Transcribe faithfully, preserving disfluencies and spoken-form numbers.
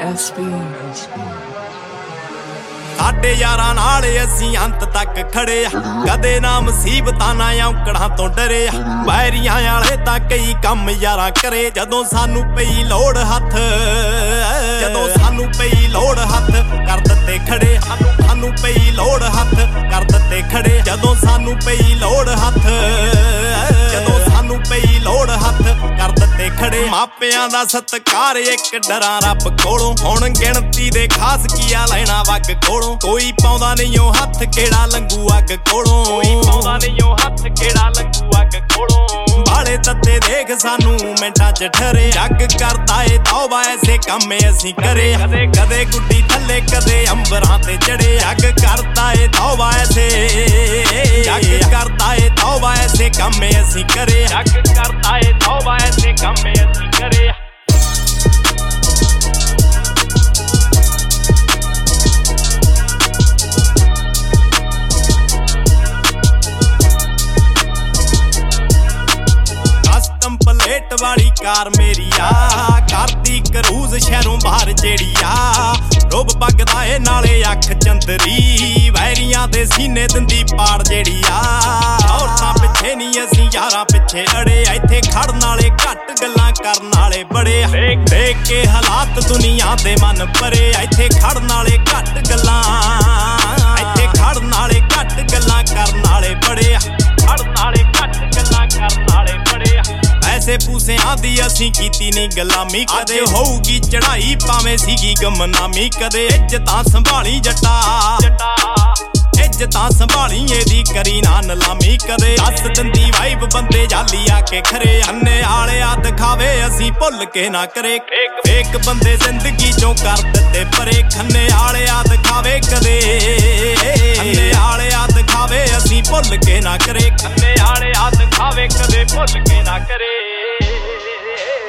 S B. ਸਾਡੇ ਯਾਰਾਂ ਨਾਲ ਅਸੀਂ ਅੰਤ ਤੱਕ ਖੜੇ ਆ, ਕਦੇ ਨਾ ਮੁਸੀਬਤਾਂ ਨਾ ਔਕੜਾਂ ਤੋਂ ਡਰੇ ਆ। ਵੈਰੀਆਂ ਵਾਲੇ ਤਾਂ ਕਈ ਕੰਮ ਯਾਰਾਂ ਕਰੇ, ਜਦੋਂ ਸਾਨੂੰ ਪਈ ਲੋੜ ਹੱਥ ਜਦੋਂ ਸਾਨੂੰ ਪਈ ਲੋੜ ਹੱਥ ਕਰ ਦਿੱਤੇ ਖੜੇ। ਸਾਨੂੰ ਪਈ ਲੋੜ ਹੱਥ ਕਰ ਦਿੱਤੇ ਖੜੇ, ਜਦੋਂ ਸਾਨੂੰ ਪਈ ਲੋੜ ਹੱਥ ਜਦੋਂ ਸਾਨੂੰ ਪਈ ਲੋੜ ਹੱਥ ਕਰ ਦਿੱਤੇ ਖੜੇ। ਮਾਪਿਆਂ ਦਾ ਸਤਿਕਾਰ ਇੱਕ ਡਰਾਂ ਰੱਬ ਕੋਲੋਂ, ਹੁਣ ਗਿਣਤੀ ਦੇ ਖਾਸ ਕੀਆ ਲੈਣਾ ਵੱਗ ਕੋਲੋਂ। ਕੋਈ ਪਾਉਂਦਾ ਨਹੀਂ ਉਹ ਹੱਥ ਕਿਹੜਾ ਲੰਗੂ ਅੱਗ ਕੋਲੋਂ, ਕੋਈ ਪਾਉਂਦਾ ਨਹੀਂ ਉਹ ਹੱਥ ਕਿਹੜਾ ਲੰਗੂ ਅੱਗ ਕੋਲੋਂ। ਬਾਲੇ ਤੱਤੇ ਦੇਖ ਸਾਨੂੰ ਮਿੰਟਾਂ ਚ ਠਰੇ, ਜੱਗ ਕਰਦਾ ਏ ਤੌਬਾ ਐਸੇ ਕੰਮ ਅਸੀਂ ਕਰੇ। ਕਦੇ ਕਦੇ ਗੁੱਡੀ ਥੱਲੇ ਕਦੇ ਅੰਬਰਾਂ ਤੇ ਚੜੇ, ਜੱਗ ਕਰਦਾ ਏ ਤੌਬਾ ਐਸੇ ਜੱਗ ਕਰਦਾ ਏ ਤੌਬਾ ਐਸੇ ਕੰਮ ਅਸੀਂ ਕਰੇ। ਜੱਗ ਕਰਦਾ ਏ ਤੌਬਾ ਐਸੇ ਕੰਮ ਅਸੀਂ ਕਰੇ। ਪਲੇਟ ਵਾਲੀ ਕਾਰ ਮੇਰੀ ਆ, ਕਰਦੀ ਕਰੂਜ਼ ਸ਼ਹਿਰੋਂ ਬਾਹਰ ਜਿਹੜੀ ਆ। ਰੁੱਬ ਬਗਦਾ ਏ ਨਾਲੇ ਅੱਖ ਚੰਦਰੀ, ਵੈਰੀਆਂ ਦੇ ਸੀਨੇ ਦਿੰਦੀ ਪਾੜ ਜਿਹੜੀ ਆ। ਔਰਤਾਂ ਪਿੱਛੇ ਨਹੀਂ ਅਸੀਂ ਯਾਰਾਂ ਪਿੱਛੇ ਅੜੇ, ਇੱਥੇ ਖੜਨ ਵਾਲੇ ਘੱਟ ਗੱਲਾਂ ਕਰਨ ਵਾਲੇ ਬੜੇ। ਦੇਖ ਕੇ ਹਾਲਾਤ ਦੁਨੀਆ ਦੇ ਮਨ ਭਰੇ, ਇੱਥੇ ਖੜਨ ਵਾਲੇ ਘੱਟ ਗੱਲਾਂ ਇੱਥੇ ਖੜਨ ਵਾਲੇ ਘੱਟ ਗੱਲਾਂ ਕਰਨ ਵਾਲੇ ਬੜੇ। ਖੜਨ ਵਾਲੇ ਘੱਟ ਗੱਲਾਂ ਕਰਨ ਵਾਲੇ ਬੜੇ। ਐਸੇ ਪੂਸਿਆਂ ਦੀ ਅਸੀਂ ਕੀਤੀ ਨਹੀਂ ਗੁਲਾਮੀ, ਕਦੇ ਹੋਊਗੀ ਚੜਾਈ ਭਾਵੇਂ ਸੀਗੀ ਗਮਨਾਮੀ। ਕਦੇ ਇੱਜ਼ਤਾਂ ਸੰਭਾਲੀ ਜੱਟਾ ਇੱਜ਼ਤਾਂ ਸੰਭਾਲੀ ਇਹਦੀ ਕਰੀ ਨਾ ਨਲਾਮੀ। ਕਦੇ ਦੱਸ ਦਿੰਦੀ ਵਾਈਬ ਬੰਦੇ ਜਾਲੀ ਆ ਕੇ ਖਰੇ, ਅੰਨੇ ਆਲਿਆ ਦਿਖਾਵੇ ਅਸੀਂ ਭੁੱਲ ਕੇ ਨਾ ਕਰੇ। ਇੱਕ ਬੰਦੇ ਜ਼ਿੰਦਗੀ ਚੋਂ ਕਰ ਦਿੱਤੇ ਪਰੇ, ਖੰਨੇ ਆਲਿਆ ਦਿਖਾਵੇ ਕਦੇ ਅੰਨੇ ਆਲਿਆ ਦਿਖਾਵੇ ਅਸੀਂ ਭੁੱਲ ਕੇ ਨਾ ਕਰੇ। ਖੰਨੇ ਆਲਿਆ ਦਿਖਾਵੇ ਕਦੇ ਭੁੱਲ ਕੇ ਨਾ ਕਰੇ।